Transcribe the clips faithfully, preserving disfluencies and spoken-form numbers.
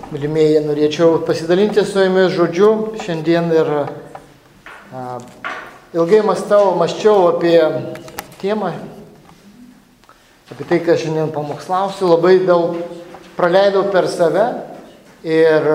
Mylimieji, norėčiau pasidalinti su jumis žodžiu šiandien ir a, ilgai mąstau, mąsčiau apie temą, apie tai, ką šiandien pamokslausiu, labai daug praleidau per save ir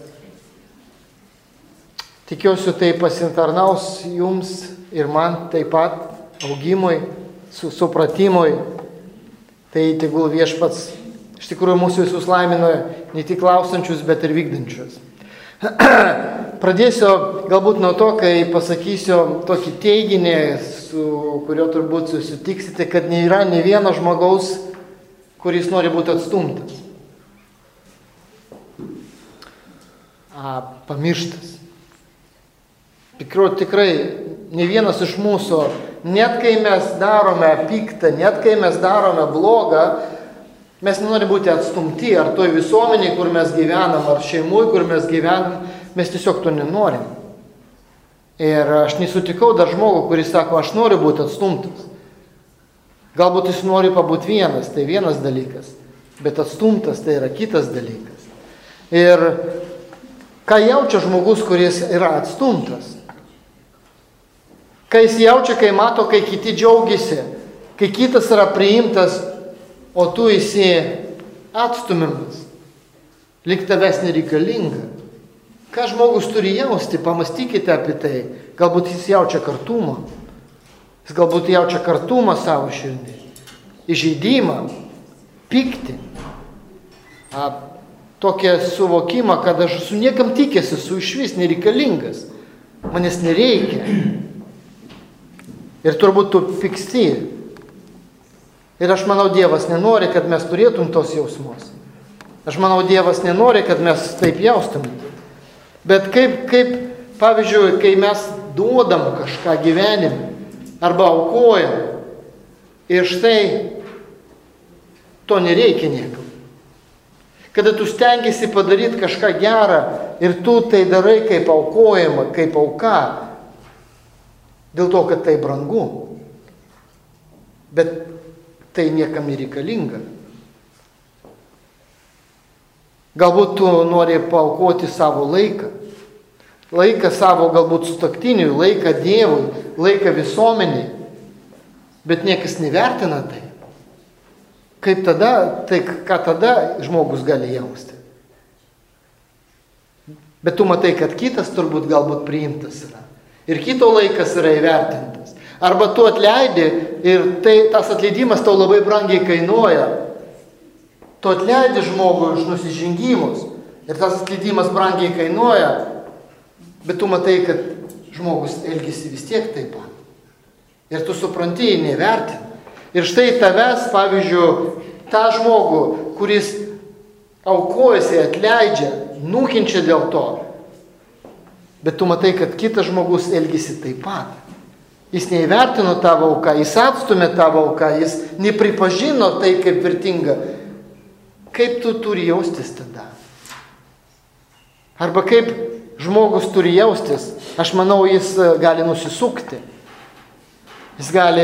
tikiuosi tai pasitarnaus jums ir man taip pat augimui, su supratimui. Tai tegul viešpats iš tikrųjų mūsų visus laimino ne tik klausančius, bet ir vykdančius. Pradėsiu galbūt nuo to, kai pasakysiu tokį teiginį, su kuriuo turbūt susitiksite, kad nėra ne vieno žmogaus, kuris nori būti atstumtas. A, pamirštas. Tikrai, tikrai ne vienas iš mūsų, net kai mes darome piktą, net kai mes darome blogą, mes nenorime būti atstumti, ar toj visuomeniai, kur mes gyvenam, ar šeimui, kur mes gyvenam, mes tiesiog to nenorim. Ir aš nesutikau dar žmogų, kuris sako, aš noriu būti atstumtas. Galbūt jis nori pabūti vienas, tai vienas dalykas, bet atstumtas tai yra kitas dalykas. Ir ką jaučia žmogus, kuris yra atstumtas? Kai jis jaučia, kai mato, kai kiti džiaugiasi, kai kitas yra priimtas, o tu esi atstumiamas, lyg tavęs nereikalinga. Ką žmogus turi jausti, pamastykite apie tai. Galbūt jis jaučia kartumą. Jis galbūt jaučia kartumą savo širdį. Įžeidimą, pyktį. A, tokią suvokimą, kad aš su niekam tikėsi, su išvis nereikalingas. Manęs nereikia. Ir turbūt tu pyksti. Ir aš manau, Dievas nenori, kad mes turėtum tos jausmus. Aš manau, Dievas nenori, kad mes taip jaustumėm. Bet kaip, kaip, pavyzdžiui, kai mes duodam kažką gyvenime, arba aukojam, ir štai to nereikia niekam. Kada tu stengiasi padaryti kažką gerą, ir tu tai darai kaip aukojama, kaip auka, dėl to, kad tai brangu. Bet tai niekam nereikalinga. Galbūt tu nori paaukoti savo laiką. Laiką savo galbūt sutuoktiniui, laiką Dievui, laiką visuomeniai. Bet niekas nevertina tai. Kaip tada, tai ką tada žmogus gali jausti? Bet tu matai, kad kitas turbūt galbūt priimtas yra. Ir kito laikas yra įvertintas. Arba tu atleidi ir tai, tas atleidimas tau labai brangiai kainuoja. Tu atleidi žmogų iš nusižengimus ir tas atleidimas brangiai kainuoja, bet tu matai, kad žmogus elgesi vis tiek taip pat. Ir tu supranti, jį nevertini. Ir štai tavęs, pavyzdžiui, tą žmogų, kuris aukojasi, atleidžia, nukenčia dėl to, bet tu matai, kad kitas žmogus elgesi taip pat. Jis neįvertino tavo auką, jis atstumė tavo auką, jis nepripažino tai kaip vertinga. Kaip tu turi jaustis tada? Arba kaip žmogus turi jaustis? Aš manau, jis gali nusisukti. Jis gali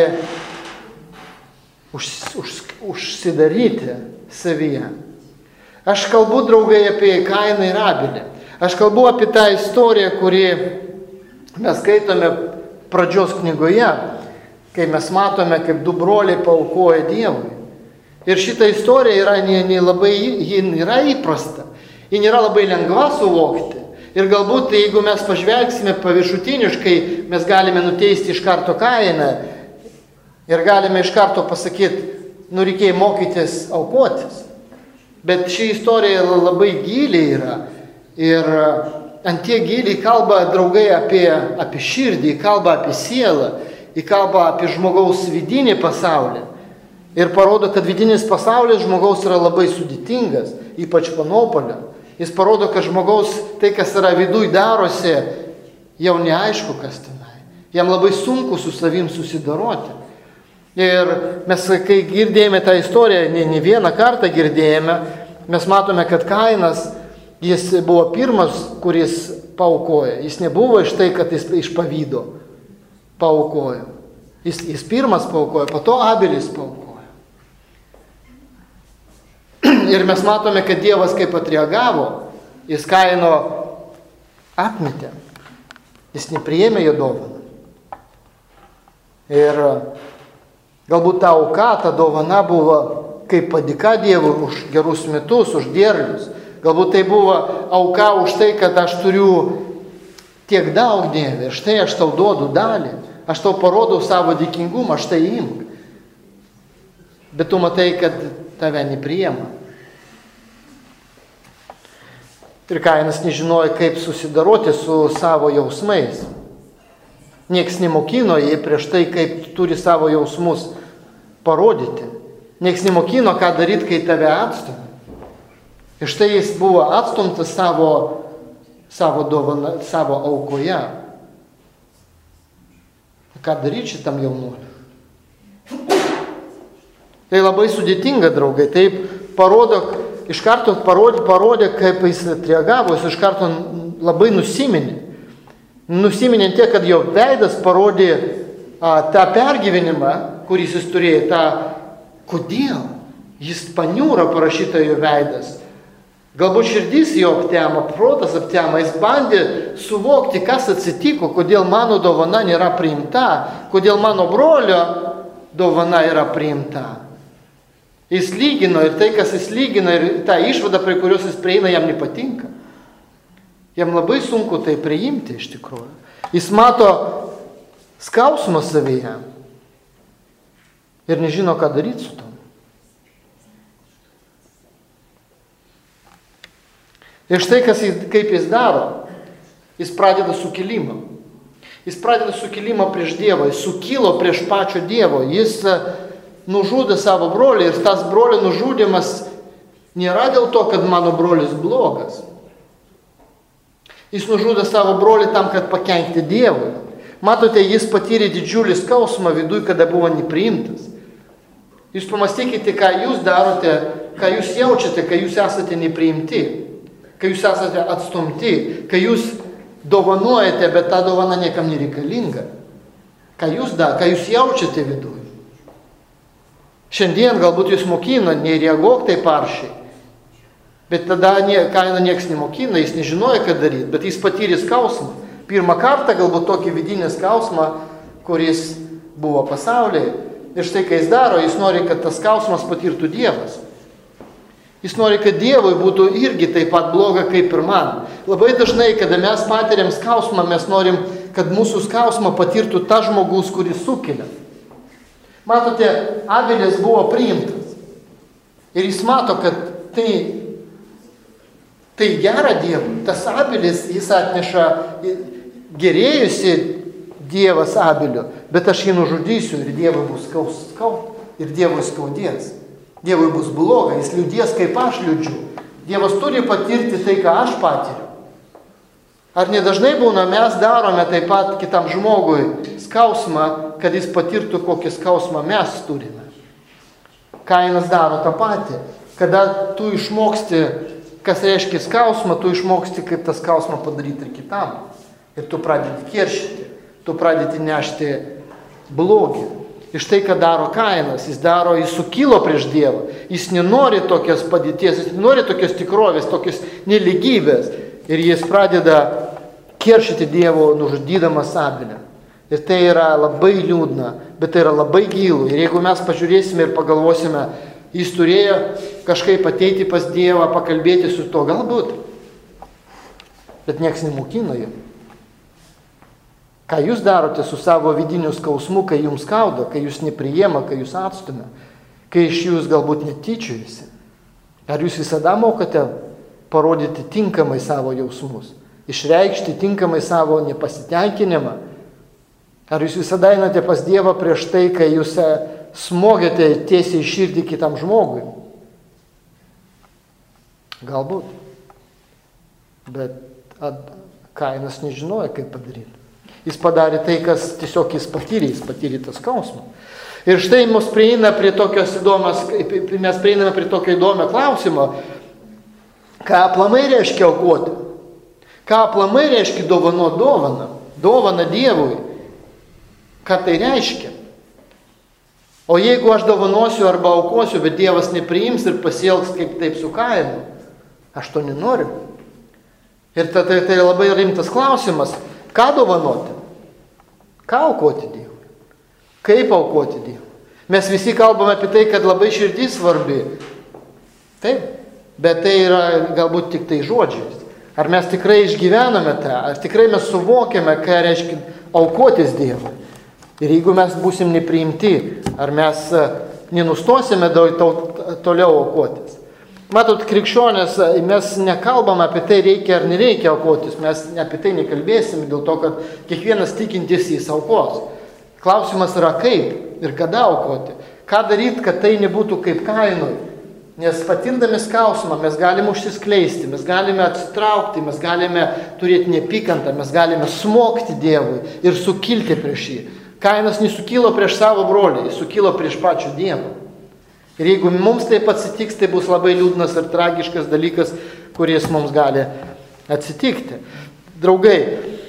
už, už, užsidaryti savyje. Aš kalbu, draugai, apie Kainą ir Abelį. Aš kalbu apie tą istoriją, kurį mes skaitome pradžios knygoje, kai mes matome, kaip du broliai paaukoja Dievui. Ir šita istorija yra, ne, ne labai, ji yra įprasta, ji nėra labai lengva suvokti. Ir galbūt, jeigu mes pažvelgsime paviršutiniškai, mes galime nuteisti iš karto Kainą ir galime iš karto pasakyti, nu reikėjo mokytis aukotis. Bet ši istorija labai giliai yra ir ant tie giliai kalba, draugai, apie, apie širdį, kalba apie sielą, kalba apie žmogaus vidinį pasaulį. Ir parodo, kad vidinis pasaulis žmogaus yra labai sudėtingas, ypač po nuopuolio. Jis parodo, kad žmogaus tai, kas yra viduj darosi, jau neaišku, kas tenai. Jam labai sunku su savim susidoroti. Ir mes, kai girdėjome tą istoriją, ne, ne vieną kartą girdėjome, mes matome, kad Kainas, jis buvo pirmas, kuris paaukojo. Jis nebuvo iš tai, kad jis iš pavydo paaukojo. Jis, jis pirmas paaukojo, po to Abelis paaukojo. Ir mes matome, kad Dievas kaip atreagavo, Jis Kaino atmetė. Jis nepriėmė jo dovaną. Ir galbūt ta auka, ta dovana buvo kaip padėka Dievui už gerus metus, už derlius. Galbūt tai buvo auka už tai, kad aš turiu tiek daug, Dieve, štai aš tau duodu dalį, aš tau parodau savo dėkingumą, štai imk. Bet tu matai, kad tave nepriima. Ir Kainas nežinojo, kaip susidaroti su savo jausmais. Niekas nemokino jį prieš tai, kaip turi savo jausmus parodyti. Niekas nemokino, ką daryti, kai tave atstumia. Ir štai jis buvo atstumtas savo, savo, dovana, savo aukoje. Ką daryti šitam jaunuoliui? Tai labai sudėtinga, draugai. Taip parodo, iš karto parodė, parodė, kaip jis atreagavo, jis iš karto labai nusiminė. Nusiminė tiek, kad jo veidas parodė a, tą pergyvenimą, kuris jis turėjo, tą, kodėl jis paniūra parašyta jo veidas. Galbūt širdys jo aptema, protas aptema, jis bandė suvokti, kas atsitiko, kodėl mano dovana nėra priimta, kodėl mano brolio dovana yra priimta. Jis lygino ir tai, kas jis lygina, ir tą išvadą, prie kurios jis prieina, jam nepatinka. Jam labai sunku tai priimti iš tikrųjų. Jis mato skausmą savyje ir nežino, ką daryti su tom. Ir štai, kas, kaip jis daro, jis pradeda sukilimą. Jis pradeda sukilimą prieš Dievą, jis sukilo prieš pačio Dievo, jis nužudė savo brolį ir tas brolio nužudymas nėra dėl to, kad mano brolis blogas. Jis nužudė savo brolį tam, kad pakenkti Dievui. Matote, jis patyrė didžiulį skausmą viduje, kada buvo nepriimtas. Jūs pamastykite, ką jūs darote, ką jūs jaučiate, kai jūs esate nepriimti, kai jūs esate atstumti, kai jūs dovanojate, bet ta dovana niekam nereikalinga. Ką jūs da, ką jūs jaučiate viduje. Šiandien galbūt jūs mokino, nereaguok taip aršiai. Bet tada nie, Kaino nieks nemokina, jis nežinojo, ką daryti, bet jis patyrė skausmą. Pirmą kartą galbūt tokį vidinį skausmą, kuris buvo pasaulyje. Ir štai, kai jis daro, jis nori, kad tas skausmas patirtų Dievas. Jis nori, kad Dievui būtų irgi taip pat bloga kaip ir man. Labai dažnai, kada mes patiriam skausmą, mes norim, kad mūsų skausmą patirtų tas žmogus, kuris sukelia. Matote, Abelis buvo priimtas. Ir jis mato, kad tai, tai gera Dievui. Tas Abelis, jis atneša gerėjusi Dievas Abelio, bet aš jį nužudysiu ir Dievui bus skaus, skaus, ir Dievui skaudės. Dievui bus bloga, jis liūdės, kaip aš liūdžiu. Dievas turi patirti tai, ką aš patiriu. Ar nedažnai būna, mes darome taip pat kitam žmogui skausmą, kad jis patirtų, kokį skausmą mes turime. Kainas daro tą patį. Kada tu išmoksti, kas reiškia skausmą, tu išmoksti, kaip tą skausmą padaryti ir kitam. Ir tu pradedi keršyti, tu pradedi nešti blogį. Ir štai, ką daro Kainas, jis daro, jis sukilo prieš Dievą. Jis nenori tokios padėties, jis nenori tokios tikrovės, tokios nelygybės. Ir jis pradeda keršyti Dievo, nužudydamas Abelį. Ir tai yra labai liūdna, bet tai yra labai gilu. Ir jeigu mes pažiūrėsime ir pagalvosime, jis turėjo kažkaip ateiti pas Dievą, pakalbėti su to, galbūt. Bet nieks nemokino jį. Ką jūs darote su savo vidiniu skausmu, kai jums skauda, kai jūs nepriima, kai jūs atstumia, kai iš jūs galbūt netyčiojasi? Ar jūs visada mokate parodyti tinkamai savo jausmus, išreikšti tinkamai savo nepasitenkinimą? Ar jūs visada einate pas Dievą prieš tai, kai jūs smogėte tiesiai į širdį kitam žmogui? Galbūt. Bet Kainas nežinojo, kaip padaryti. Jis padarė tai, kas tiesiog jis patyrė, jis patyrė tą skausmą. Ir štai mus prieina prie tokios įdomios, mes prieiname prie tokio įdomio klausimo, ką aplamai reiškia aukoti, ką aplamai reiškia dovano dovana, dovana Dievui, ką tai reiškia. O jeigu aš dovanosiu arba aukosiu, bet Dievas nepriims ir pasielgs kaip taip su Kainu, aš to nenoriu. Ir tai, tai, tai labai rimtas klausimas, ką dovanoti, ką aukoti Dievui, kaip aukoti Dievui. Mes visi kalbame apie tai, kad labai širdis svarbi. Taip, bet tai yra galbūt tik tai žodžiais. Ar mes tikrai išgyvename tą, ar tikrai mes suvokiame, ką reiškia aukotis Dievui. Ir jeigu mes būsim nepriimti, ar mes nenustosime toliau aukotis. Matot, krikščionės, mes nekalbam apie tai, reikia ar nereikia aukotis. Mes apie tai nekalbėsim dėl to, kad kiekvienas tikintis jis aukos. Klausimas yra kaip ir kada aukoti. Ką daryti, kad tai nebūtų kaip Kainui. Nes patirdami skausmą mes galime užsiskleisti, mes galime atsitraukti, mes galime turėti neapykantą, mes galime smogti Dievui ir sukilti prieš jį. Kainas nesukilo prieš savo brolį, jis sukilo prieš pačią Dievą. Ir jeigu mums taip atsitiks, tai bus labai liūdnas ir tragiškas dalykas, kuris mums gali atsitikti. Draugai,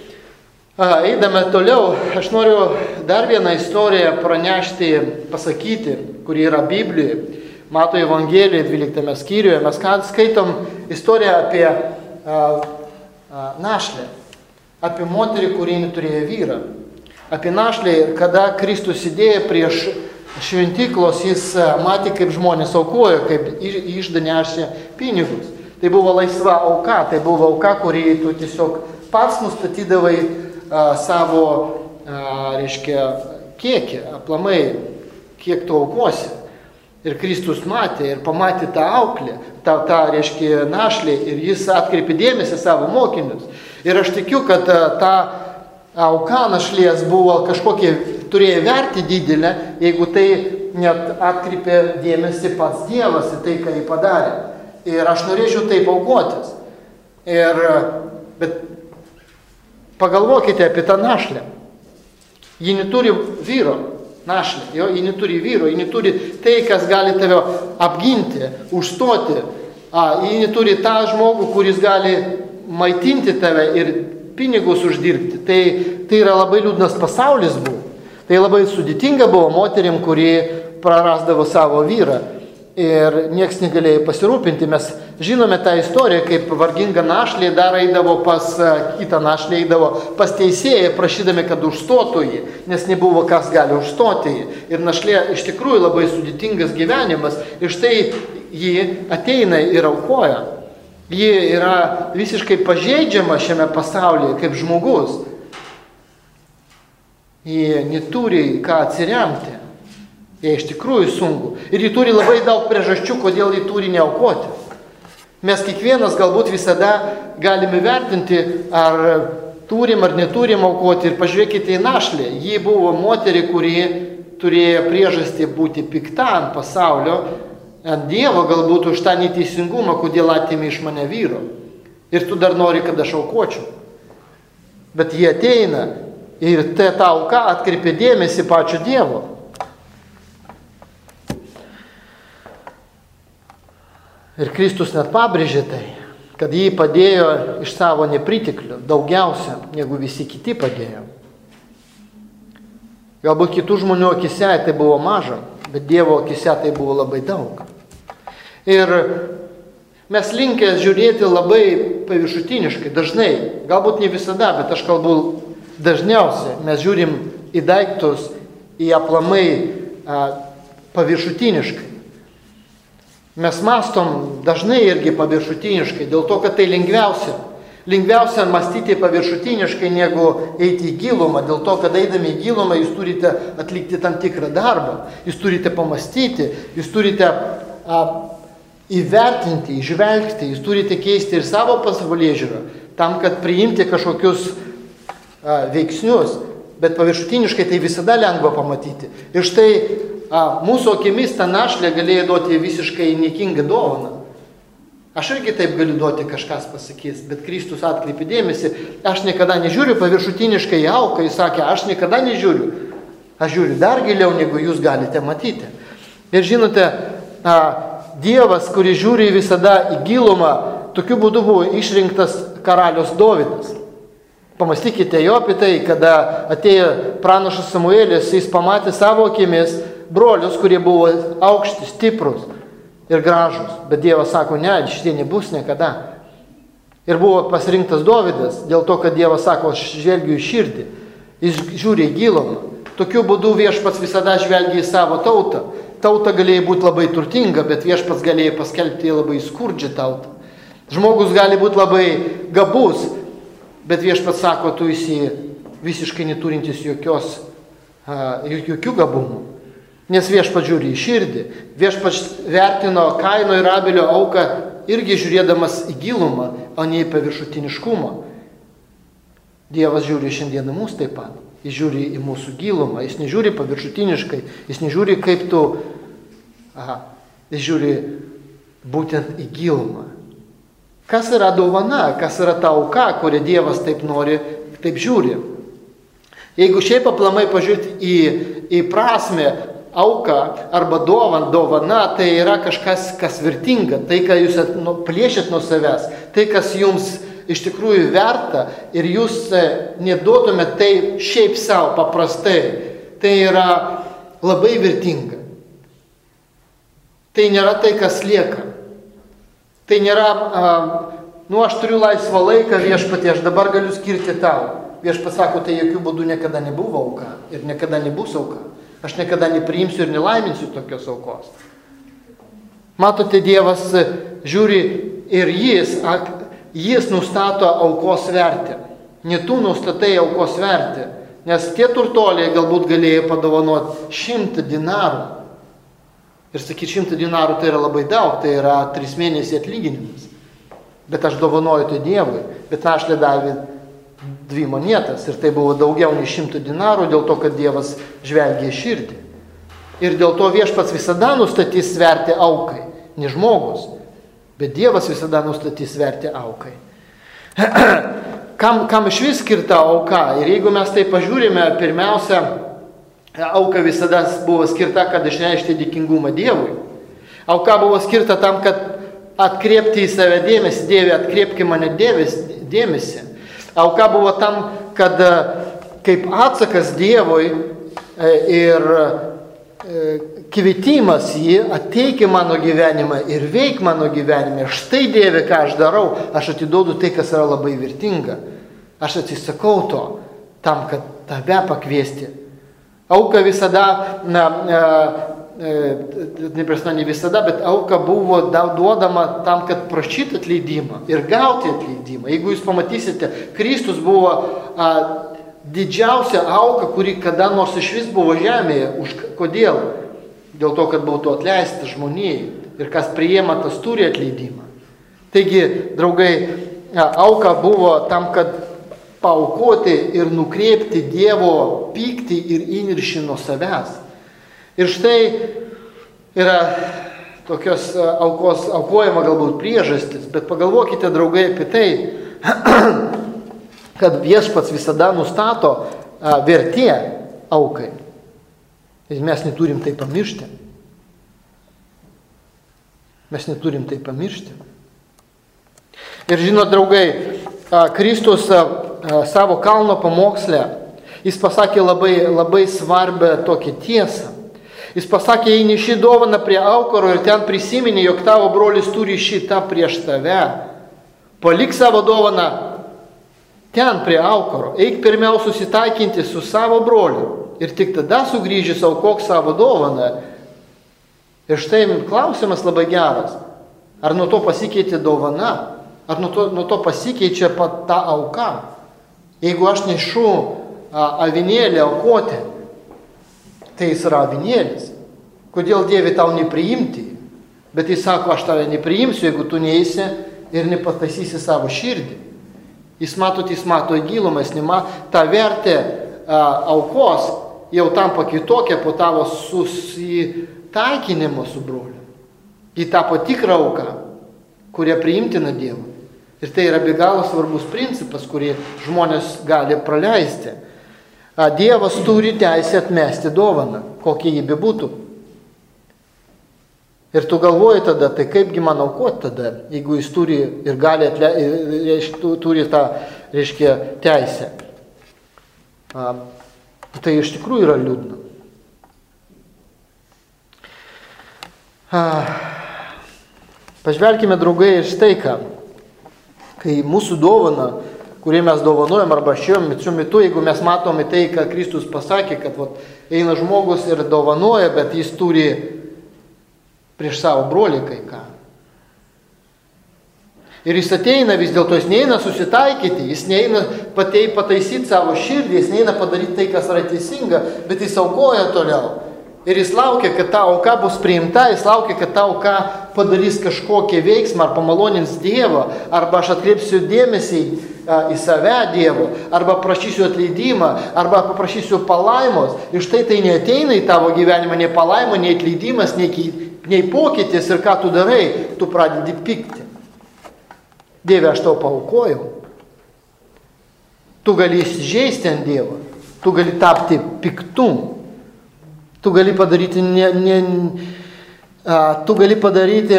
eidame toliau, aš noriu dar vieną istoriją pranešti, pasakyti, kuri yra Biblijoje. Mato Evangelijoje dvyliktame skyriuje mes skaitom istoriją apie a, a, našlę, apie moterį, kuri neturėjo vyrą. Apie našlę, kada Kristus sėdėjo prieš šventyklos, jis matė, kaip žmonės aukojo, kaip iždą nešė pinigus. Tai buvo laisva auka, tai buvo auka, kurį tu tiesiog pats nustatydavai a, savo, a, reiškia, kiekį, aplamai, kiek tu aukosi. Ir Kristus matė ir pamatė tą auklę, tą, tą reiškia, našlę ir jis atkreipė dėmesį savo mokinius. Ir aš tikiu, kad ta auka našlės buvo kažkokie, turėjo vertį didelę, jeigu tai net atkreipė dėmesį pats Dievas į tai, ką jį padarė. Ir aš norėčiau taip aukotis. Ir, bet pagalvokite apie tą našlę. Ji neturi vyro. Našlė, jo, ji neturi vyro, ji neturi tai, kas gali tave apginti, užstoti. A, ji neturi tą žmogų, kuris gali maitinti tave ir pinigus uždirbti. Tai, tai yra labai liūdnas pasaulis buvo. Tai labai sudėtinga buvo moterim, kuri prarasdavo savo vyrą. Ir nieks negalėjo pasirūpinti. Mes žinome tą istoriją, kaip varginga našlė dar eidavo pas kitą našlę, eidavo pas teisėją, prašydami, kad užstotų jį, nes nebuvo kas gali užstoti jį. Ir našlė iš tikrųjų labai sudėtingas gyvenimas. Ir štai ji ateina ir aukoja. Ji yra visiškai pažeidžiama šiame pasaulyje kaip žmogus. Ji neturi ką atsiremti. Jie iš tikrųjų sunku. Ir jį turi labai daug priežasčių, kodėl jį turi neaukoti. Mes kiekvienas galbūt visada galime vertinti, ar turim ar neturim aukoti. Ir pažiūrėkite į našlę. Ji buvo moterį, kuri turėjo priežastį būti pikta ant pasaulio, ant Dievo galbūt už tą neteisingumą, kodėl atėmė iš mane vyro. Ir tu dar nori, kad aš aukočiau. Bet jie ateina ir ta auka atkreipia dėmesį pačio Dievo. Ir Kristus net pabrėžė tai, kad jį padėjo iš savo nepriteklių daugiausia, negu visi kiti padėjo. Galbūt kitų žmonių akise tai buvo maža, bet Dievo akise tai buvo labai daug. Ir mes linkę žiūrėti labai paviršutiniškai, dažnai, galbūt ne visada, bet aš kalbu dažniausiai, mes žiūrim į daiktus, į aplamai a, paviršutiniškai. Mes mastom dažnai irgi paviršutiniškai, dėl to, kad tai lengviausia. Lengviausia mąstyti paviršutiniškai, negu eiti į gilumą. Dėl to, kad eidami į gilumą, jūs turite atlikti tam tikrą darbą. Jūs turite pamastyti, jūs turite a, įvertinti, išvelgti, jūs turite keisti ir savo pasaulėžiūrą, tam, kad priimti kažkokius a, veiksnius. Bet paviršutiniškai tai visada lengva pamatyti. Ir štai A, mūsų akimis ta našlė galėjo duoti visiškai niekingą dovaną. Aš irgi taip galiu duoti, kažkas pasakys, bet Kristus atkreipė dėmesį, aš niekada nežiūriu paviršutiniškai į auką, jis sakė, aš niekada nežiūriu. Aš žiūriu dar giliau, negu jūs galite matyti. Ir žinote, a, Dievas, kuris žiūri visada į gilumą, tokiu būdu buvo išrinktas karalius Dovydas. Pamastykite jo apie tai, kada atėjo pranašas Samuelis, jis pamatė savo akimis brolius, kurie buvo aukšti, stiprus ir gražus. Bet Dievas sako, ne, šitie nebus niekada. Ir buvo pasirinktas Dovydas dėl to, kad Dievas sako, aš žvelgiu į širdį. Jis žiūri į gilumą. Tokiu būdu viešpats visada žvelgia į savo tautą. Tauta galėjo būti labai turtinga, bet viešpats galėjo paskelbti labai skurdžią tautą. Žmogus gali būti labai gabus, bet viešpats sako, tu esi visiškai neturintis jokios, a, jokių gabumų. Nes viešpats žiūri į širdį. Viešpats vertino Kaino ir Abelio auką irgi žiūrėdamas į gilumą, o ne į paviršutiniškumą. Dievas žiūri šiandieną mus taip pat. Jis žiūri į mūsų gilumą. Jis nežiūri paviršutiniškai. Jis nežiūri kaip tu. Aha, jis žiūri būtent į gilumą. Kas yra dovana, kas yra ta auka, kurią Dievas taip nori, taip žiūri. Jeigu šiaip aplamai pažiūrėti į, į prasmę, auka arba dovan, dovana, tai yra kažkas, kas vertinga, tai, ką jūs plėšėt nuo savęs, tai, kas jums iš tikrųjų verta ir jūs neduotumėte tai šiaip savo paprastai, tai yra labai vertinga. Tai nėra tai, kas lieka. Tai nėra, a, nu aš turiu laisvą laiką viešpatie, aš dabar galiu skirti tau. Viešpats sako, tai jokių būdų niekada nebuvo auka ir niekada nebus auka. Aš niekada nepriimsiu ir nelaiminsiu tokios aukos. Matote, Dievas žiūri ir jis, jis nustato aukos vertę. Ne tu nustatai aukos vertę, nes tie turtoliai galbūt galėjo padovanoti šimtą dinarų. Ir sakyti, šimtą dinarų tai yra labai daug, tai yra tris mėnesiai atlyginimas. Bet aš dovanoju tai Dievui, bet našlė davė dvi monetas ir tai buvo daugiau nei šimtų dinarų dėl to, kad Dievas žvelgia į širdį. Ir dėl to viešpats visada nustatys vertę aukai, ne žmogus, bet Dievas visada nustatys vertę aukai. Kam, kam iš vis skirta auka? Ir jeigu mes tai pažiūrime, pirmiausia, auka visada buvo skirta, kad išreikšti dėkingumą Dievui. Auka buvo skirta tam, kad atkreipti į save dėmesį, Dieve, atkreipki mane dėmesį. Auka buvo tam, kad kaip atsakas Dievui ir kvietimas jį ateik į mano gyvenimą ir veik mano gyvenime. Štai Dieve, ką aš darau, aš atiduodu tai, kas yra labai vertinga. Aš atsisakau to, tam, kad tave pakviesti. Auka visada, na, neprasna ne visada, bet auka buvo duodama tam, kad prašyti atleidimą ir gauti atleidimą. Jeigu jūs pamatysite, Kristus buvo a, didžiausia auka, kuri kada nors iš vis buvo žemėje. Už, kodėl? Dėl to, kad būtų atleistas žmonijai. Ir kas priima, tas turi atleidimą. Taigi, draugai, a, auka buvo tam, kad paaukoti ir nukreipti Dievo pyktį ir įniršį nuo savęs. Ir štai yra tokios aukos, aukojama galbūt priežastis, bet pagalvokite, draugai, apie tai, kad viešpats visada nustato vertė aukai. Ir mes neturim tai pamiršti. Mes neturim tai pamiršti. Ir žinot, draugai, Kristus savo kalno pamoksle, jis pasakė labai, labai svarbę tokią tiesą. Jis pasakė, jei neši dovaną prie aukuro ir ten prisiminė, jog tavo brolis turi šitą prieš tave. Palik savo dovaną ten prie aukuro. Eik pirmiausia susitaikinti su savo broliu. Ir tik tada sugrįžęs aukok savo dovaną. Ir štai klausimas labai geras. Ar nuo to pasikeitė dovana? Ar nuo to, nuo to pasikeičia pat ta auka? Jeigu aš nešu avinėlį aukoti, tai jis yra avinėlis. Kodėl Dieve tau nepriimti? Bet jis sako, aš tave nepriimsiu, jeigu tu neisi ir nepataisysi savo širdį. Jis mato, jis mato į gilumą, jis nema, ta vertė a, aukos jau tampa kitokia po tavo susitaikinimo su broliu. Ji tapo tikrą auką, kurią priimtina Dievu. Ir tai yra be galo svarbus principas, kurį žmonės gali praleisti. Dievas turi teisę atmesti dovaną, kokia jį bebūtų. Ir tu galvoji tada, tai kaipgi man aukoti tada, jeigu jis turi ir gali atleisti, turi tą, reiškia, teisę. A, tai iš tikrųjų yra liūdna. A, pažvelkime, draugai, ir štai ką. kai mūsų dovana, kurį mes dovanojam arba šiuo metu, jeigu mes matome tai, kad Kristus pasakė, kad vat, eina žmogus ir dovanoja, bet jis turi prieš savo brolį kai ką. Ir jis ateina vis dėlto, jis neina susitaikyti, jis neina patei pataisyti savo širdį, jis neina padaryti tai, kas yra teisinga, bet jis aukoja toliau. Ir jis laukia, kad ta auka bus priimta, jis laukia, kad ta auka padarys kažkokį veiksmą, ar pamalonins Dievą, arba aš atkreipsiu dėmesį a, į save Dievo, arba prašysiu atleidimą, arba paprašysiu palaimos. Ir štai tai neateina į tavo gyvenimą, nei palaimo, nei atleidimas, nei, nei pokytis, ir ką tu darai, tu pradedi pykti. Dieve, aš tau paaukojau. Tu gali įsižeisti ant Dievo, tu gali tapti piktu. Tu gali padaryti, ne, ne, a, tu gali padaryti,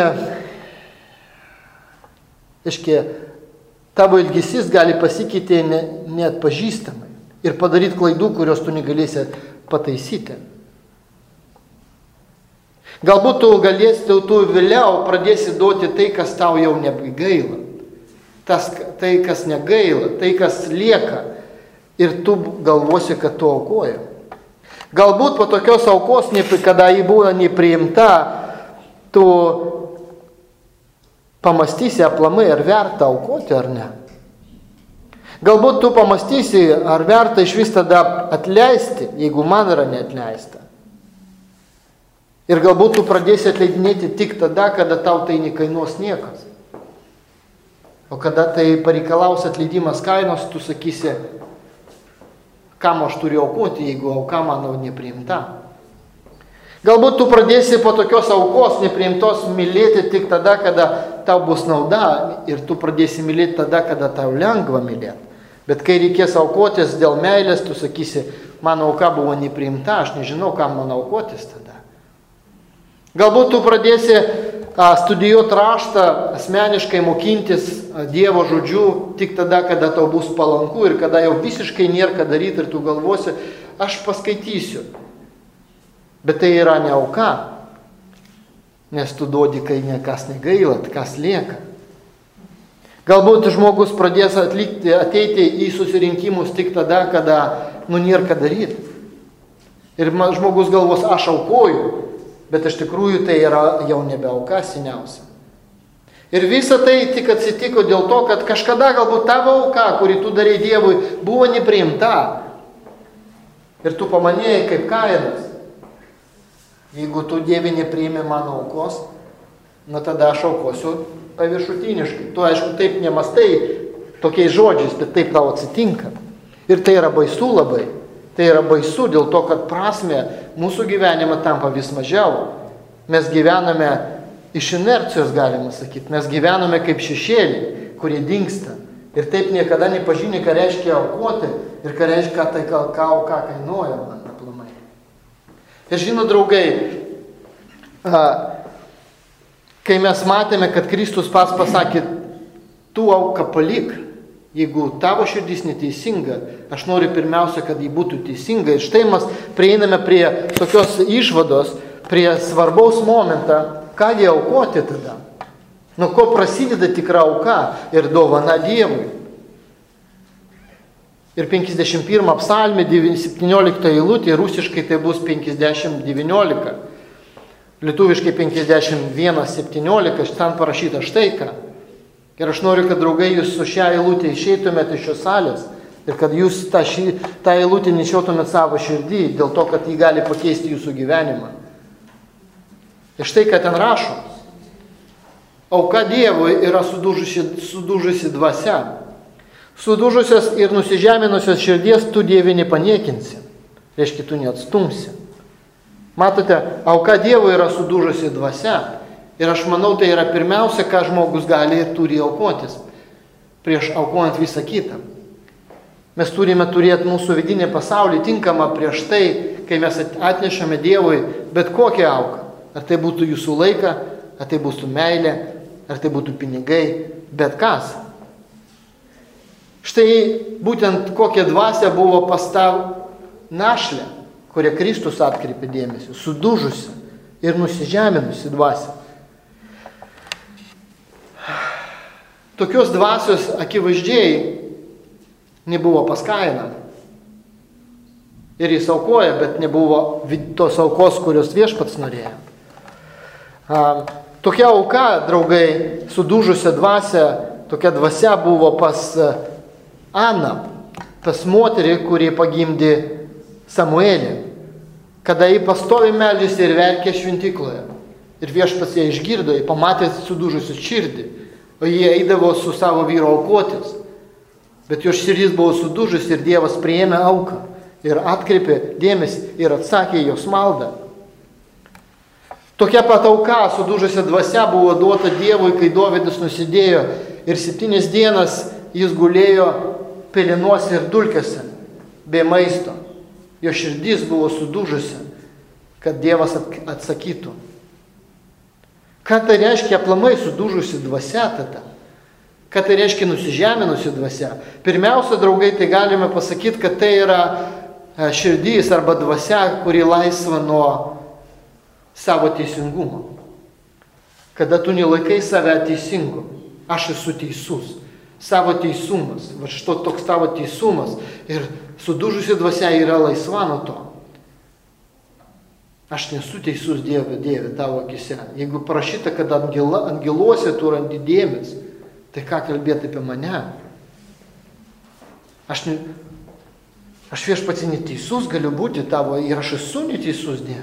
aiškiai, tavo ilgesys gali pasikeiti ne, neatpažįstamai ir padaryti klaidų, kurios tu negalėsi pataisyti. Galbūt tu galėsi, tu, tu vėliau pradėsi duoti tai, kas tau jau nebegaila. Tas, tai, kas negaila, tai, kas lieka. Ir tu galvosi, kad tu aukoji. Galbūt po tokios aukos, kada jį buvo nepriimta, tu pamastysi aplamai, ar verta aukoti ar ne. Galbūt tu pamastysi, ar verta iš vis tada atleisti, jeigu man yra neatleista. Ir galbūt tu pradėsi atleidinėti tik tada, kada tau tai nekainuos niekas. O kada tai pareikalaus atleidimas kainos, tu sakysi, kam aš turiu aukoti, jeigu auka mano nepriimta. Galbūt tu pradėsi po tokios aukos nepriimtos mylėti tik tada, kada tau bus nauda, ir tu pradėsi mylėti tada, kada tau lengva mylėti. Bet kai reikės aukotis dėl meilės, tu sakysi, mano auka buvo nepriimta, aš nežinau, kam man aukotis tada. Galbūt tu pradėsi a, studijuoti raštą, asmeniškai mokintis a, Dievo žodžių tik tada, kada tau bus palanku ir kada jau visiškai nėra ką daryti ir tu galvosi, aš paskaitysiu. Bet tai yra ne auka, nes tu duodi, kai niekas negaila, kas lieka. Galbūt žmogus pradės atlikti, ateiti į susirinkimus tik tada, kada nu nėra ką daryti. Ir žmogus galvos, aš aukoju. Bet iš tikrųjų tai yra jau nebe auka seniausia. Ir visa tai tik atsitiko dėl to, kad kažkada galbūt tavo auka, kurį tu darei Dievui, buvo nepriimta. Ir tu pamanėjai kaip Kainas. Jeigu tu Dieve nepriimi mano aukos, na tada aš aukosiu paviršutiniškai. Tu aišku taip nemastai tokiais žodžiais, bet taip tau atsitinka. Ir tai yra baisu labai. Tai yra baisu dėl to, kad prasmė mūsų gyvenime tampa vis mažiau. Mes gyvename iš inercijos, galima sakyti. Mes gyvename kaip šešėliai, kurie dingsta. Ir taip niekada nepažini, ką reiškia aukoti ir ką reiškia tai, ką auka kainuoja man aplamai. Ir žino, draugai, kai mes matėme, kad Kristus pats pasakė, tu auką palik. Jeigu tavo širdis neteisinga, aš noriu pirmiausia, kad jį būtų teisinga. Ir štai mes prieiname prie tokios išvados, prie svarbaus momentą, ką jie aukoti tada. Nuo ko prasideda tikra auka ir dovana Dievui. Ir penkiasdešimt pirmą psalmę, septynioliktą eilutę, rusiškai tai bus penkiasdešimt devyniolika. Lietuviškai penkiasdešimt vienas septyniolika, ten parašyta štai ką. Ir aš noriu, kad draugai jūs su šią eilutę išeitumėte iš šios salės ir kad jūs tą, šį, tą eilutę nešiotumėte savo širdį, dėl to, kad jį gali pakeisti jūsų gyvenimą. Ir štai, ką ten rašo. Auka Dievui yra sudužusi, sudužusi dvasia. Sudužusios ir nusižeminusios širdies tu Dieve nepaniekinsi. Reiškia, tu neatstumsi. Matote, auka Dievui yra sudužusi dvasia. Ir aš manau, tai yra pirmiausia, ką žmogus gali ir turi aukotis, prieš aukojant visą kitą. Mes turime turėti mūsų vidinį pasaulį tinkamą prieš tai, kai mes atnešame Dievui bet kokią auką. Ar tai būtų jūsų laiką, ar tai būtų meilė, ar tai būtų pinigai, bet kas. Štai būtent kokia dvasia buvo pas tą našlę, kurią Kristus atkreipė dėmesį, sudužusi ir nusižeminusi dvasia. tokios dvasios akivaizdžiai nebuvo pas Kainą. Ir jis aukoja, bet nebuvo tos aukos, kurios Viešpats norėjo. A, tokia auka, draugai, sudužusią dvasią, tokia dvasia buvo pas Aną, pas moterį, kuri pagimdė Samuelį, kada jį pastovi meldžiasi ir verkė šventykloje. Ir Viešpats ją išgirdo, jį pamatė sudužusią širdį, o jie eidavo su savo vyro aukotis. Bet jo širdis buvo sudužusi ir Dievas priėmė auką ir atkreipė dėmesį ir atsakė jos maldą. Tokia pat auka, sudužusi dvasia, buvo duota Dievui, kai Dovydas nusidėjo ir septynias dienas jis gulėjo pelenuose ir dulkėse, be maisto. Jo širdis buvo sudužusi, kad Dievas atsakytų. Ką tai reiškia aplamai sudužusi dvasia tada? Ką tai reiškia nusižeminusi dvasia? Pirmiausia, draugai, tai galime pasakyti, kad tai yra širdys arba dvasia, kuri laisva nuo savo teisingumo. Kada tu nelaikai save teisingu, aš esu teisus, savo teisumas, va šito toks tavo teisumas ir sudužusi dvasia yra laisva nuo to. Aš nesu teisus Dieve, Dieve, tavo akise. Jeigu parašyta, kad angela, angeluose tu randi dėmes, tai ką kalbėti apie mane? Aš, ne, aš Viešpats neteisus galiu būti tavo ir aš esu neteisus Dieve.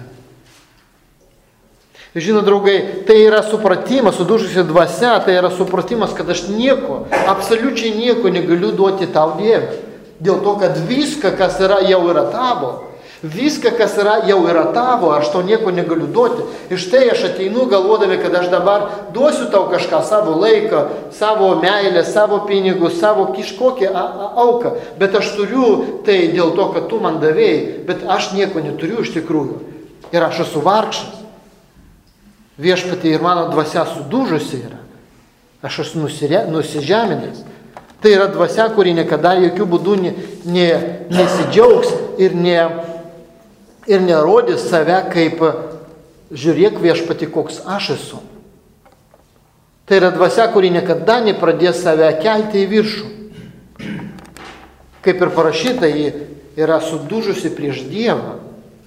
Žinot, draugai, tai yra supratimas, sudužusi dvasia, tai yra supratimas, kad aš nieko, absoliučiai nieko negaliu duoti tau Dieve. Dėl to, kad viską, kas yra, jau yra tavo. Viską, kas yra, jau yra tavo, aš tau nieko negaliu duoti. Ir štai aš ateinu galvodami, kad aš dabar duosiu tau kažką, savo laiką, savo meilę, savo pinigus, savo kažkokią auką. Bet aš turiu tai dėl to, kad tu man davėjai, bet aš nieko neturiu iš tikrųjų. Ir aš esu vargšas. Viešpatie ir mano dvasia sudužusi yra. Aš esu nusižeminęs. Tai yra dvasia, kuri niekada jokių būdų ne, ne, nesidžiaugs ir ne... ir nerodys save kaip, žiūrėk Viešpati, koks aš esu. Tai yra dvasia, kuri niekada nepradės save kelti į viršų. Kaip ir parašyta, ji yra sudužusi prieš Dievą.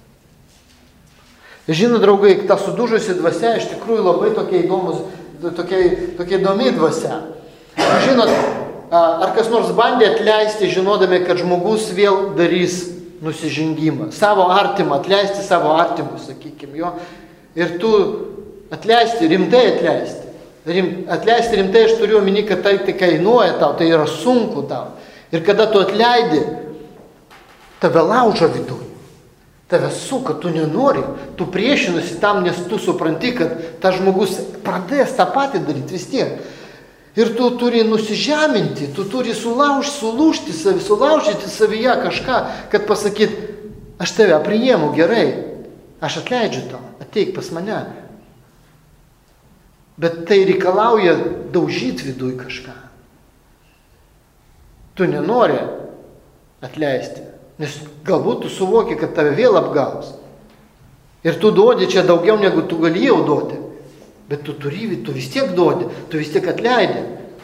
Žinot, draugai, ta sudužusi dvasia iš tikrųjų labai tokia įdomus, tokia, tokia įdomi dvasia. Žinot, ar kas nors bandė atleisti, žinodami, kad žmogus vėl darys nusižengimą. Savo artimą, atleisti savo artimus, sakykime, jo. Ir tu atleisti, rimtai atleisti. Rim, atleisti rimtai, aš turiu omeny, kad tai, tai kainuoja tau, tai yra sunku tau. Ir kada tu atleidi, tave laužo viduje. Tave suka, tu nenori, tu priešinusi tam, nes tu supranti, kad tas žmogus pradės tą patį daryti vis tiek. Ir tu turi nusižeminti, tu turi sulaužti, sulūžti, sulaužyti savyje kažką, kad pasakyt, aš tave priimu gerai, aš atleidžiu tau, ateik pas mane. Bet tai reikalauja daužyti viduj kažką. Tu nenori atleisti, nes galbūt tu suvoki, kad tave vėl apgaus. Ir tu duodi čia daugiau, negu tu galėjau duoti. Bet tu turi, tu vis tiek duodi, tu vis tiek atleidi.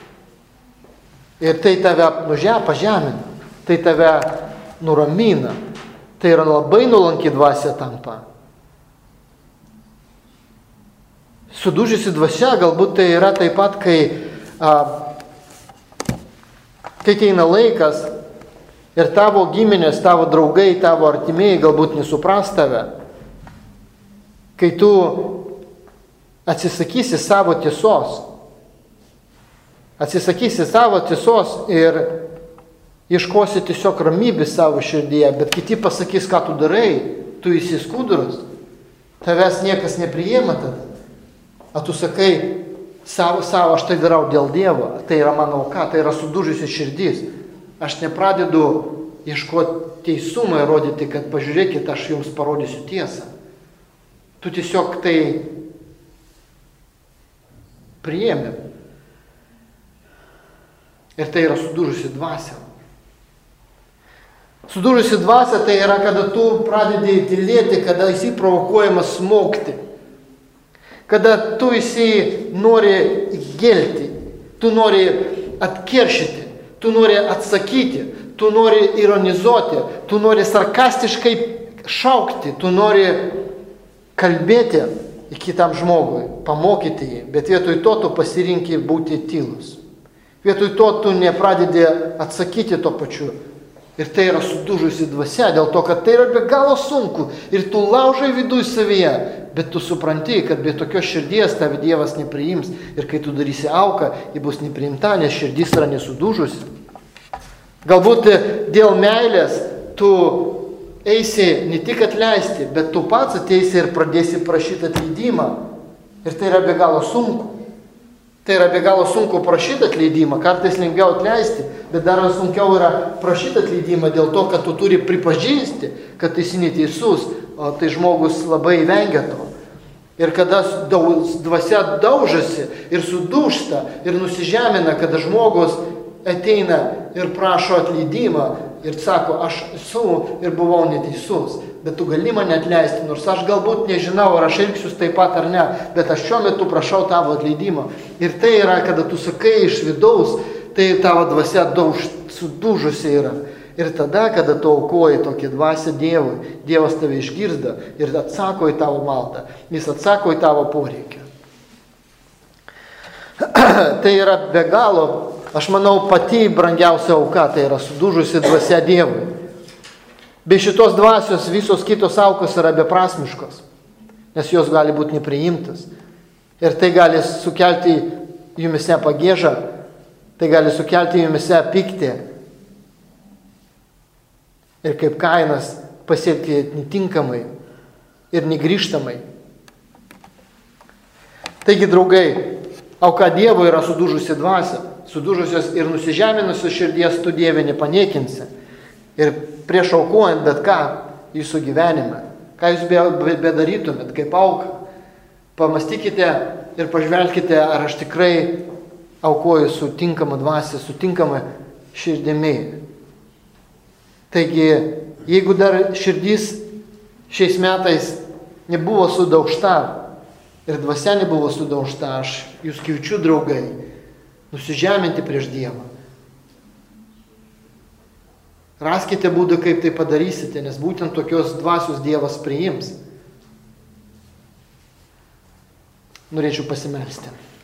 Ir tai tave nužia, pažemina, tai tave nuramina. Tai yra labai nuolanki dvasia tampa. Sudužusi dvasia galbūt tai yra taip pat, kai, a, kai ateina laikas ir tavo giminės, tavo draugai, tavo artimieji galbūt nesupras tave. Kai tu atsisakysi savo tiesos. Atsisakysi savo tiesos ir ieškosi tiesiog ramybės savo širdyje, bet kiti pasakys, ką tu darai, tu esi skuduras, tavęs niekas nepriima tada. O tu sakai, savo, savo aš tai darau dėl Dievo, tai yra mano auka, tai yra sudužusi širdis. Aš nepradedu ieškoti teisumą ir rodyti, kad pažiūrėkit, aš jums parodysiu tiesą. Tu tiesiog tai priėmė. Ir tai yra sudužusi dvasia. Sudužusi dvasia tai yra, kada tu pradedi tylėti, kada esi provokuojamas smogti. Kada tu esi nori gelti. Tu nori atkeršyti, tu nori atsakyti, tu nori ironizuoti, tu nori sarkastiškai šaukti, tu nori kalbėti į kitam žmogui, pamokyti jį, bet vietoj to tu pasirinki būti tylus. Vietoj to tu nepradedi atsakyti to pačiu. Ir tai yra sudužusi dvasia, dėl to, kad tai yra be galo sunku. Ir tu laužai viduje savyje, bet tu supranti, kad be tokios širdies tave Dievas nepriims. Ir kai tu darysi auką, ji bus nepriimta, nes širdis yra nesudužusi. Galbūt dėl meilės tu eisi ne tik atleisti, bet tu pats ateisi ir pradėsi prašyti atleidimą. Ir tai yra be galo sunku. Tai yra be galo sunku prašyti atleidimą, kartais lengviau atleisti, bet dar sunkiau yra prašyti atleidimą dėl to, kad tu turi pripažįsti, kad tu esi neteisus, o tai žmogus labai vengia to. Ir kada dvasia daužasi ir sudūžta ir nusižemina, kada žmogus ateina ir prašo atleidimą ir sako, aš esu ir buvau neteisus, bet tu gali mane atleisti, nors aš galbūt nežinau, ar aš elgsiuos taip pat ar ne, bet aš šiuo metu prašau tavo atleidimą. Ir tai yra, kada tu sakai iš vidaus, tai tavo dvasia dauž, sudužusi yra. Ir tada, kada tu aukoji tokį dvasią Dievui, Dievas tave išgirda ir atsako į tavo maldą, jis atsako į tavo poreikį. Tai yra be galo, aš manau, pati brangiausia auka, tai yra sudužusi dvasia Dievui. Be šitos dvasios visos kitos aukos yra beprasmiškos, nes jos gali būti nepriimtas. Ir tai gali sukelti jumise pagėžą, tai gali sukelti jumise pyktį. Ir kaip Kainas pasielgti netinkamai ir negrįžtamai. Taigi, draugai, auka Dievo yra sudužusi dvasia, sudužusios ir nusižeminusios širdies tu Dieve nepaniekinsi. Ir prieš aukojant bet ką jūsų gyvenime, ką jūs bedarytumėt, kaip auka, pamastykite ir pažvelkite, ar aš tikrai aukoju su tinkama dvasia, su tinkama širdimi. Taigi, jeigu dar širdis šiais metais nebuvo sudaužta ir dvasia nebuvo sudaužta, aš jūs kviečiu, draugai, nusižeminti prieš Dievą. Raskite būdą, kaip tai padarysite, nes būtent tokios dvasios Dievas priims. Norėčiau pasimelsti.